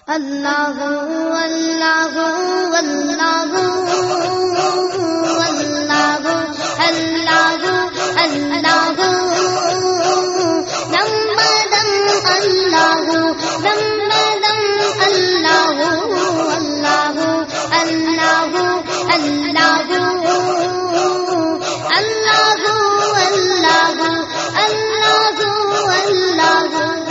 اللہ اللہ اللہ اللہ اللہ اللہ دم بدم اللہ دم بدم اللہ اللہ اللہ اللہ اللہ اللہ اللہ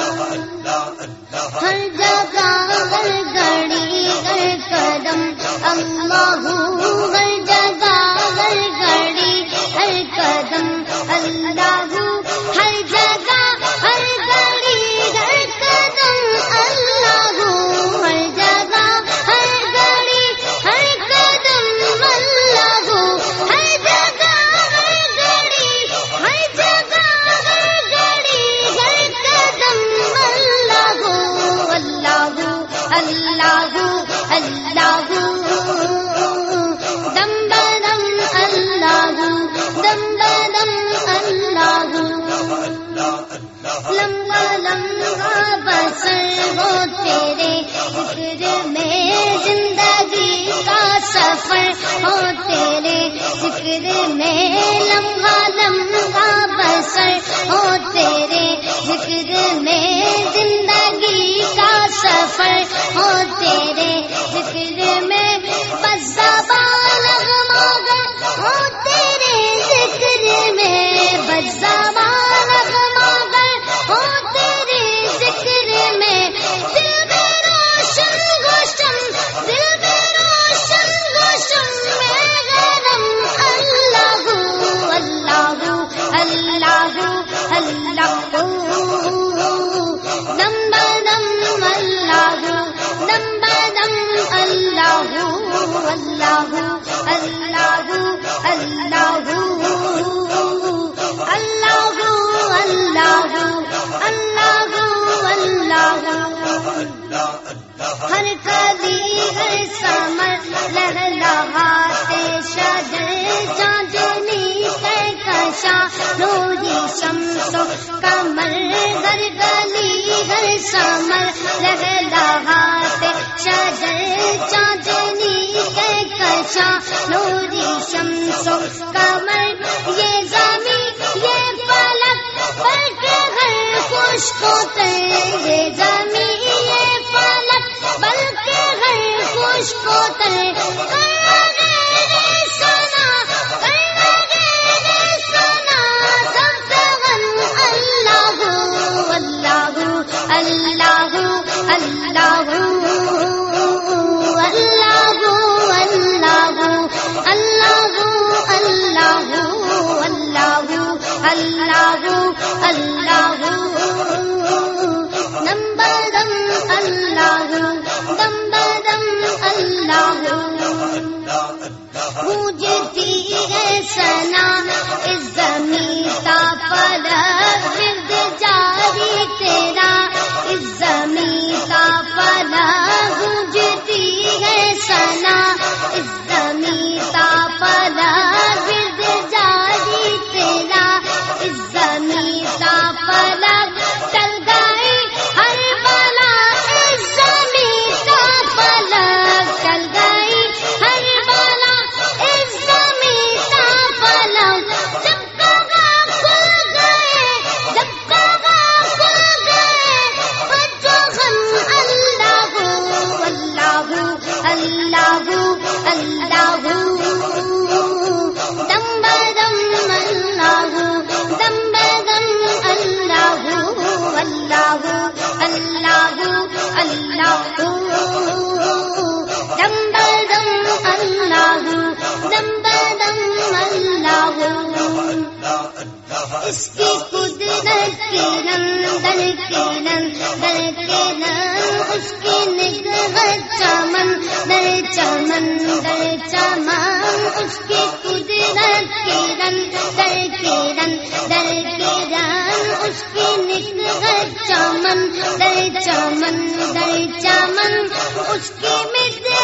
ہر جگہ ہر گھڑی ہر قدم اللہ، ہر جگہ ہر گھڑی ہر قدم اللہ، ہر جگہ ہر گھڑی ہر قدم اللہ، ہر جگہ ہر گھڑی ہر قدم اللہ، ہر جگہ ہر گھڑی ہر جگہ ہر گھڑی ہر قدم اللہ، اللہ اللہ دم بدم اللہ دم بدم اللہ، لمبا لمبا بسر ہو تیرے ذکر میں، زندگی کا سفر ہو تیرے ذکر میں، لمبا لمبا بسر ہو تیرے ذکر میں، زندگی کا سفر ہو تیرے ذکر میں، بس زبان لغماگر ہو تیرے ذکر میں، بس زبان لغماگر ہو تیرے ذکر میں، دل میں روشن گوشم دل میں روشن گوشم میں غرم اللہ اللہ اللہ اللہ دم بدم اللہ دم بدم اللہ اللہ اللہ اللہ اللہ اللہ اللہ ہر کبھی ہر سمر لہلاتے شجر چاندنی کہکشاں نوری شمس و قمر، ہر گلی ہر سمر لہلاتے شجر چاندنی کہکشاں نوری شمس و قمر، یہ زمین یہ فلک بلکہ ہر خشک و تر، یہ زمین یہ فلک بلکہ ہر خشک و تر، اللہ اللہ دم بدم اللہ دم بدم اللہ، گونجتی ہے ثنا اس زمین کا فلک، ورد جاری تیرا اس زمین کا فلک، گونجتی ہے ثنا اس زمین کا فلک، ورد جاری تیرا اس زمین کا فلک، چل گئی ہر بلا اس زمین کا فلک، چل گئی ہر بلا اس زمین کا فلک، جب کہاں کھل گئے جب کہاں کھل گئے بچوں ہم اللہ اللہ اللہ اللہ دم بدم اللہ دم بدم اللہ اللہ اللہ اللہ دم بدم اللہ دم بدم اللہ، اس کی قدرت کی نندن کی نندن کے نند، اس کی نگہت چمن در چمن در چمن، اس کی قدرت کی نندن کی نندن کے نند، اس کی نگہت چمن در چمن در چمن، اس کی